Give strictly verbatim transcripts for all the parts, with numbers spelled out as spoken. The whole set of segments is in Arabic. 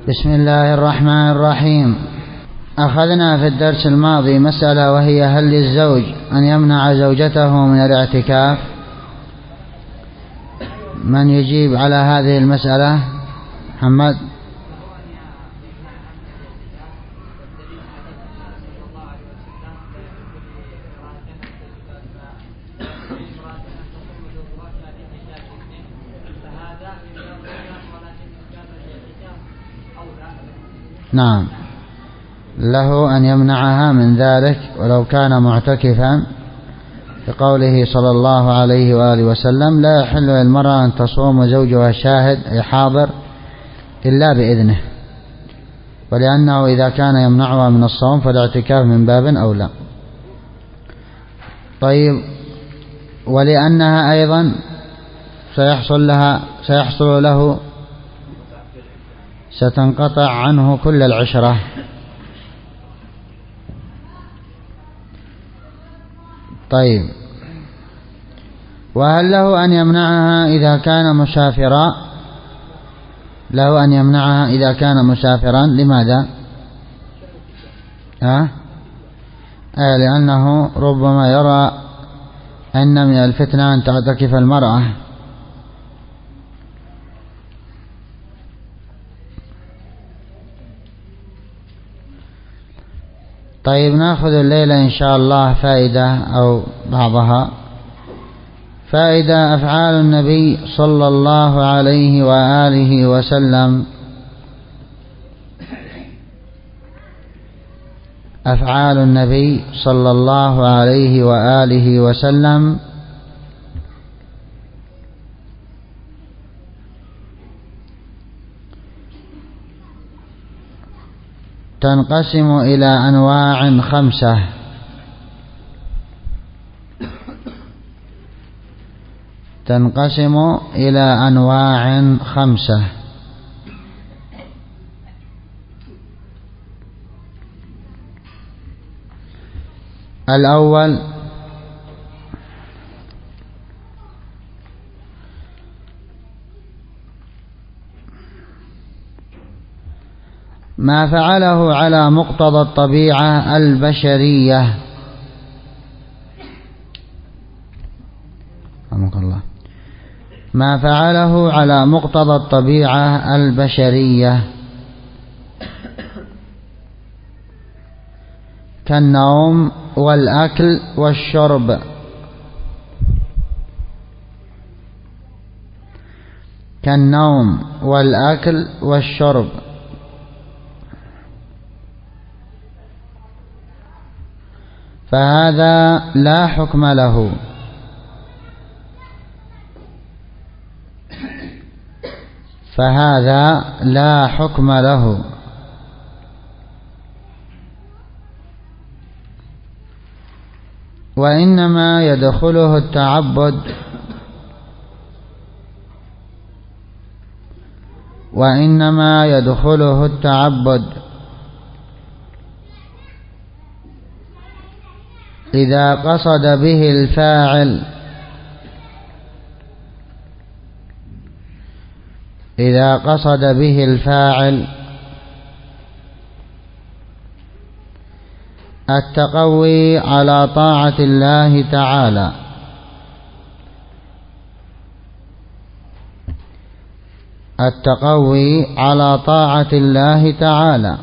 بسم الله الرحمن الرحيم. أخذنا في الدرس الماضي مسألة، وهي هل للزوج أن يمنع زوجته من الاعتكاف؟ من يجيب على هذه المسألة؟ محمد. نعم، له أن يمنعها من ذلك ولو كان معتكفا، لقوله صلى الله عليه وآله وسلم: لا يحل للمرأة أن تصوم وزوجها شاهد أي حاضر إلا بإذنه، ولأنه إذا كان يمنعها من الصوم فالاعتكاف من باب أولى. طيب، ولأنها أيضا سيحصل لها سيحصل له ستنقطع عنه كل العشرة. طيب، وهل له أن يمنعها إذا كان مسافرا؟ له أن يمنعها إذا كان مسافرا. لماذا؟ ها؟ آه لأنه ربما يرى أن من الفتنة أن تعتكف المرأة. طيب، نأخذ الليلة إن شاء الله فائدة أو بعضها. فائدة: أفعال النبي صلى الله عليه وآله وسلم أفعال النبي صلى الله عليه وآله وسلم تنقسم إلى أنواع خمسة. تنقسم إلى أنواع خمسة. الأول: ما فعله على مقتضى الطبيعة البشرية. الله ما فعله على مقتضى الطبيعة البشرية كالنوم والأكل والشرب. كالنوم والأكل والشرب فهذا لا حكم له. فهذا لا حكم له وإنما يدخله التعبد وإنما يدخله التعبد إذا قصد به الفاعل إذا قصد به الفاعل التقوي على طاعة الله تعالى التقوي على طاعة الله تعالى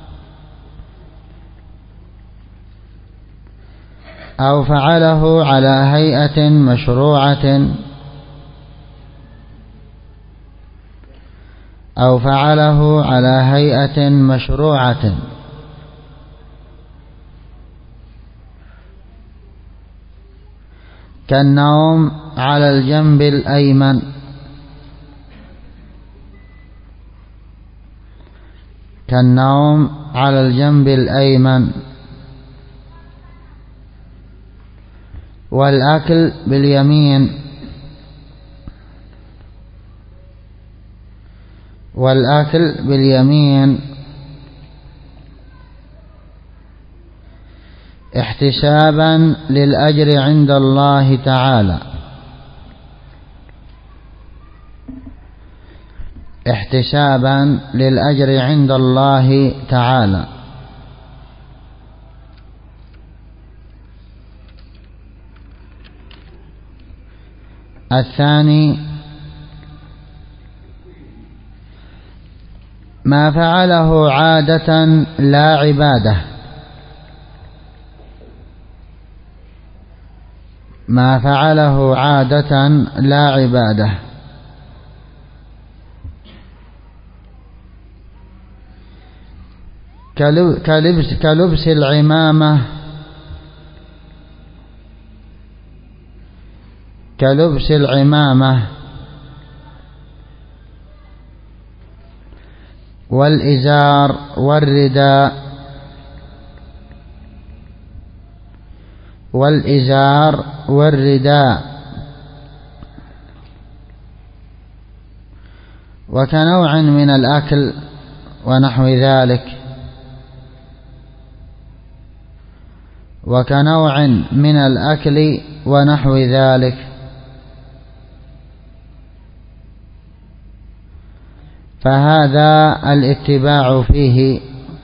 أو فعله على هيئة مشروعة أو فعله على هيئة مشروعة كالنوم على الجنب الأيمن كالنوم على الجنب الأيمن والأكل باليمين والأكل باليمين احتسابا للأجر عند الله تعالى احتسابا للأجر عند الله تعالى. الثاني ما فعله عادة لا عبادة، ما فعله عادة لا عبادة، كلبس, كلبس العمامة، كلبس العمامة والإزار والرداء، والإزار والرداء، وكنوع من الأكل ونحو ذلك، وكنوع من الأكل ونحو ذلك. فهذا الاتباع فيه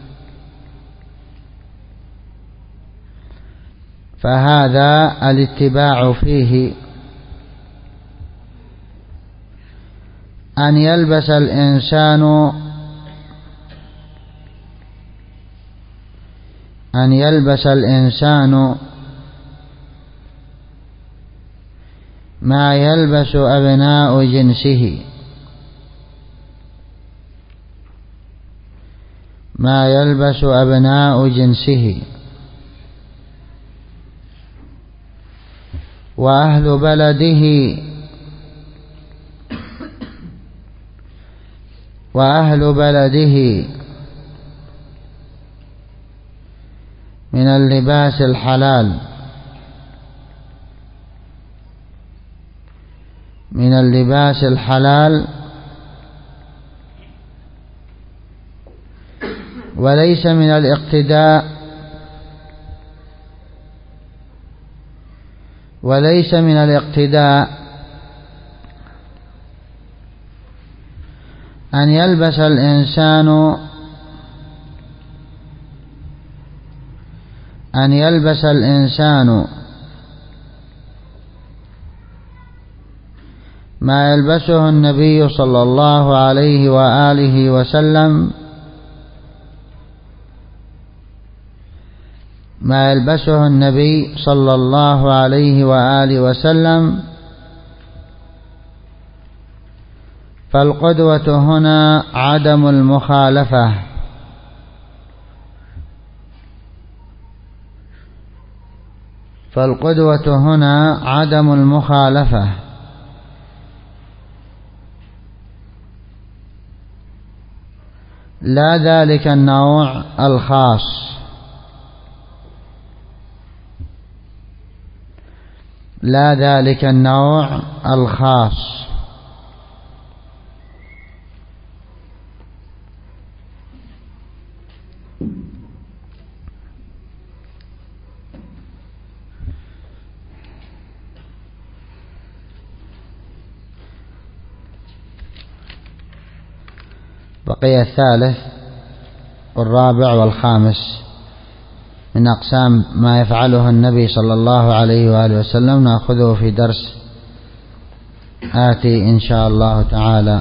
فهذا الاتباع فيه أن يلبس الإنسان أن يلبس الإنسان ما يلبس أبناء جنسه، ما يلبس أبناء جنسه، وأهل بلده وأهل بلده من اللباس الحلال، من اللباس الحلال، وليس من الاقتداء وليس من الاقتداء أن يلبس الإنسان أن يلبس الإنسان ما يلبسه النبي صلى الله عليه وآله وسلم، ما يلبسه النبي صلى الله عليه وآله وسلم. فالقدوة هنا عدم المخالفة، فالقدوة هنا عدم المخالفة، لا ذلك النوع الخاص، لا ذلك النوع الخاص. بقي الثالث والرابع والخامس من أقسام ما يفعله النبي صلى الله عليه وآله وسلم، نأخذه في درس آتي إن شاء الله تعالى.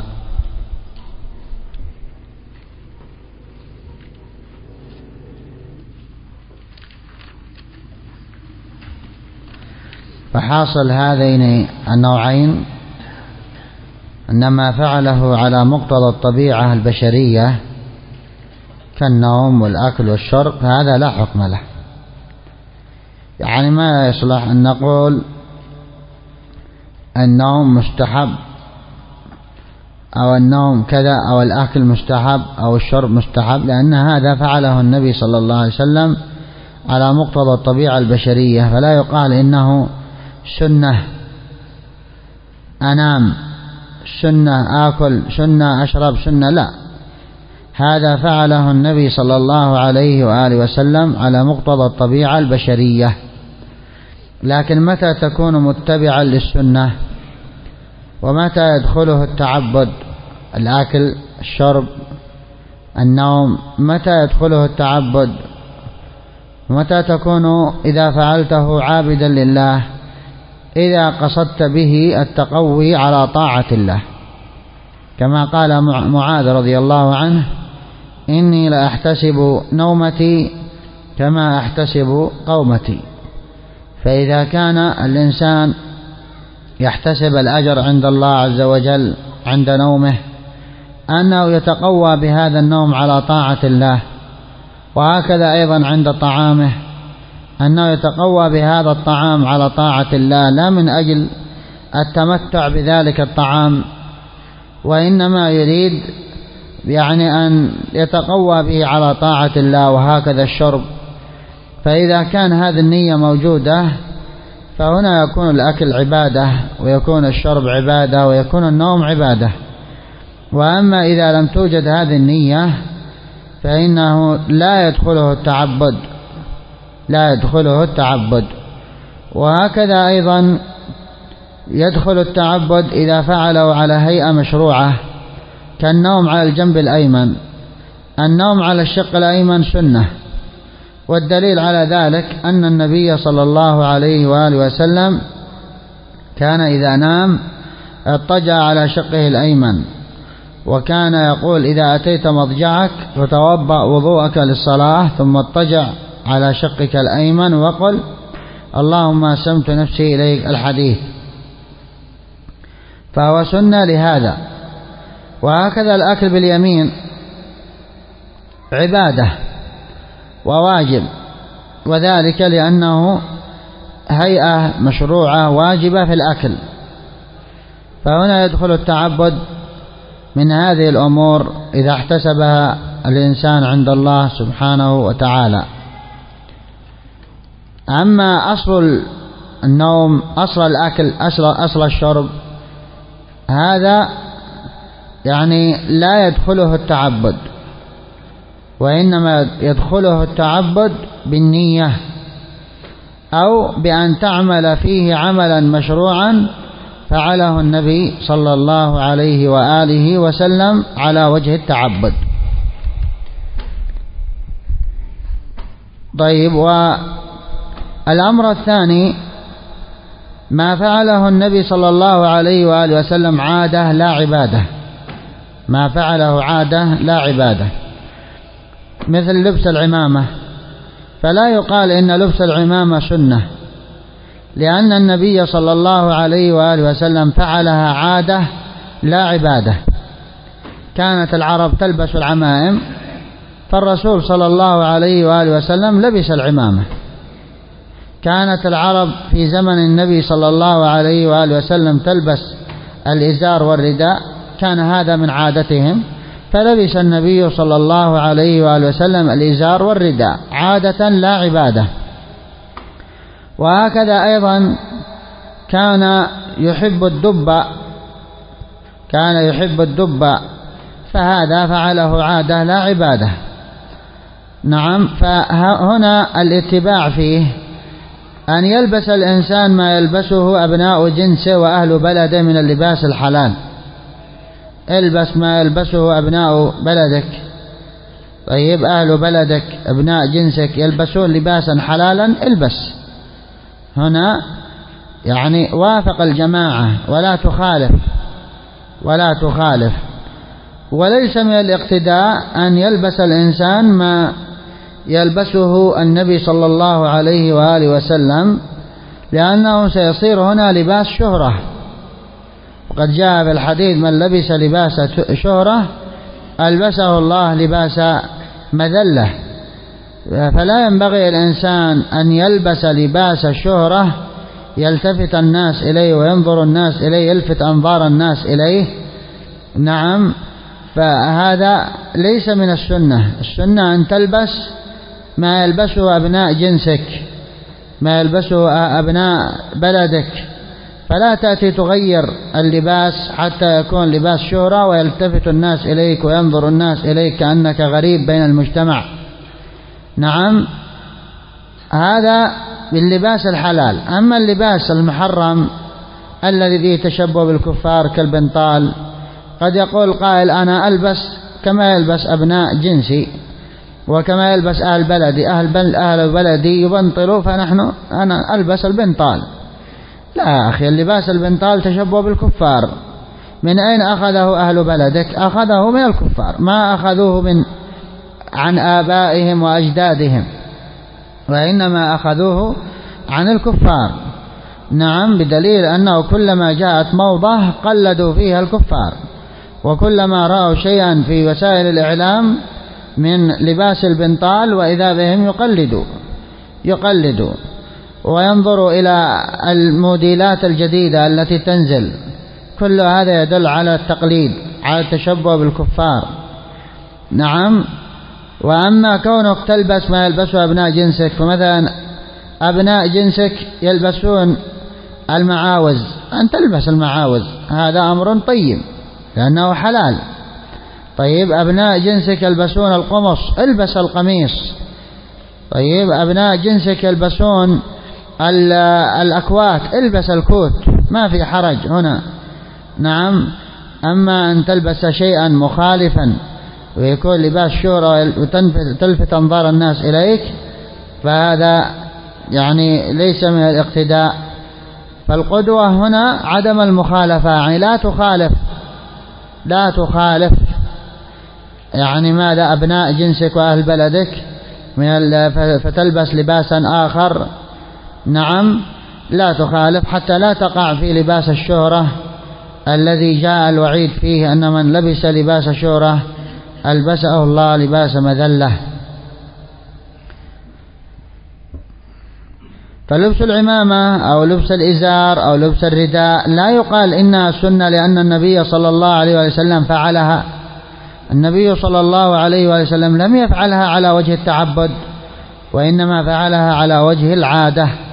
فحاصل هذين النوعين أن ما فعله على مقتضى الطبيعة البشرية كالنوم والأكل والشرب هذا لا حكم له. يعني ما يصلح أن نقول النوم مستحب أو النوم كذا أو الأكل مستحب أو الشرب مستحب، لأن هذا فعله النبي صلى الله عليه وسلم على مقتضى الطبيعة البشرية، فلا يقال إنه سنة أنام، سنة آكل، سنة أشرب، سنة، لا، هذا فعله النبي صلى الله عليه وآله وسلم على مقتضى الطبيعة البشرية. لكن متى تكون متبعا للسنة ومتى يدخله التعبد الأكل، الشرب، النوم، متى يدخله التعبد؟ متى تكون إذا فعلته عابدا لله؟ إذا قصدت به التقوي على طاعة الله، كما قال معاذ رضي الله عنه: إني لأحتسب نومتي كما أحتسب قومتي. فإذا كان الإنسان يحتسب الأجر عند الله عز وجل عند نومه، أنه يتقوى بهذا النوم على طاعة الله، وهكذا أيضا عند طعامه، أنه يتقوى بهذا الطعام على طاعة الله، لا من أجل التمتع بذلك الطعام، وإنما يريد يعني أن يتقوى به على طاعة الله. وهكذا الشرب، فإذا كان هذه النية موجودة فهنا يكون الأكل عبادة، ويكون الشرب عبادة، ويكون النوم عبادة. وأما إذا لم توجد هذه النية فإنه لا يدخله التعبد، لا يدخله التعبد. وهكذا أيضا يدخل التعبد إذا فعله على هيئة مشروعة، كالنوم على الجنب الأيمن. النوم على الشق الأيمن سنة، والدليل على ذلك أن النبي صلى الله عليه وآله وسلم كان إذا نام اضطجع على شقه الأيمن، وكان يقول: إذا أتيت مضجعك فتوضأ وضوءك للصلاة، ثم اضطجع على شقك الأيمن وقل: اللهم أسلمت نفسي إليك، الحديث. فهو سنة لهذا. وهكذا الأكل باليمين عبادة وواجب، وذلك لأنه هيئة مشروعة واجبة في الأكل، فهنا يدخل التعبد من هذه الأمور إذا احتسبها الإنسان عند الله سبحانه وتعالى. أما أصل النوم، أصل الأكل، أصل, أصل الشرب، هذا يعني لا يدخله التعبد، وإنما يدخله التعبد بالنية، أو بأن تعمل فيه عملا مشروعا فعله النبي صلى الله عليه وآله وسلم على وجه التعبد. طيب، والأمر الثاني ما فعله النبي صلى الله عليه وآله وسلم عادة لا عبادة، ما فعله عادة لا عبادة، مثل لبس العمامة. فلا يقال إن لبس العمامة سنة، لأن النبي صلى الله عليه وآله وسلم فعلها عادة لا عبادة. كانت العرب تلبس العمائم، فالرسول صلى الله عليه وآله وسلم لبس العمامة. كانت العرب في زمن النبي صلى الله عليه وآله وسلم تلبس الإزار والرداء، كان هذا من عادتهم، فلبس النبي صلى الله عليه وآله وسلم الإزار والرداء عادة لا عبادة. وهكذا أيضا كان يحب الدب، كان يحب الدب، فهذا فعله عادة لا عبادة. نعم، فهنا الاتباع فيه أن يلبس الإنسان ما يلبسه أبناء جنسه وأهل بلده من اللباس الحلال. البس ما يلبسه أبناء بلدك. طيب، أهل بلدك أبناء جنسك يلبسون لباسا حلالا، البس. هنا يعني وافق الجماعة، ولا تخالف ولا تخالف. وليس من الاقتداء أن يلبس الإنسان ما يلبسه النبي صلى الله عليه وآله وسلم، لأنه سيصير هنا لباس شهرة. وقد جاء في الحديث: من لبس لباس شهرة ألبسه الله لباس مذلة. فلا ينبغي الإنسان أن يلبس لباس الشهرة يلتفت الناس إليه وينظر الناس إليه، يلفت أنظار الناس إليه. نعم، فهذا ليس من السنة. السنة أن تلبس ما يلبسه أبناء جنسك، ما يلبسه أبناء بلدك، فلا تأتي تغير اللباس حتى يكون لباس شهرة ويلتفت الناس إليك وينظر الناس إليك كأنك غريب بين المجتمع. نعم، هذا باللباس الحلال. أما اللباس المحرم الذي فيه تشبه بالكفار كالبنطال قد يقول قائل أنا ألبس كما يلبس أبناء جنسي وكما يلبس أهل بلدي، أهل, أهل بلدي يبنطلوا فنحن أنا ألبس البنطال. لا أخي، اللباس البنطال تشبه بالكفار. من أين أخذه أهل بلدك؟ أخذه من الكفار، ما أخذوه من عن آبائهم وأجدادهم، وإنما أخذوه عن الكفار. نعم، بدليل أنه كلما جاءت موضة قلدوا فيها الكفار، وكلما رأوا شيئا في وسائل الإعلام من لباس البنطال وإذا بهم يقلدوا يقلدوا وينظروا إلى الموديلات الجديدة التي تنزل. كل هذا يدل على التقليد، على التشبه بالكفار. نعم. وأما كونك تلبس ما يلبسه أبناء جنسك، فمثلا أبناء جنسك يلبسون المعاوز، أن تلبس المعاوز، هذا أمر طيب لأنه حلال. طيب أبناء جنسك يلبسون القمص، البس القميص. طيب أبناء جنسك يلبسون الأكوات، البس الكوت، ما في حرج هنا. نعم. أما أن تلبس شيئا مخالفا ويكون لباس شورى وتلفت أنظار الناس إليك، فهذا يعني ليس من الاقتداء. فالقدوة هنا عدم المخالفة، يعني لا تخالف لا تخالف يعني ماذا أبناء جنسك وأهل بلدك من فتلبس لباسا آخر. نعم، لا تخالف حتى لا تقع في لباس الشهرة الذي جاء الوعيد فيه أن من لبس لباس شهرة ألبسه الله لباس مذلة. فلبس العمامة أو لبس الإزار أو لبس الرداء لا يقال إنها سنة لأن النبي صلى الله عليه وسلم فعلها. النبي صلى الله عليه وسلم لم يفعلها على وجه التعبد، وإنما فعلها على وجه العادة.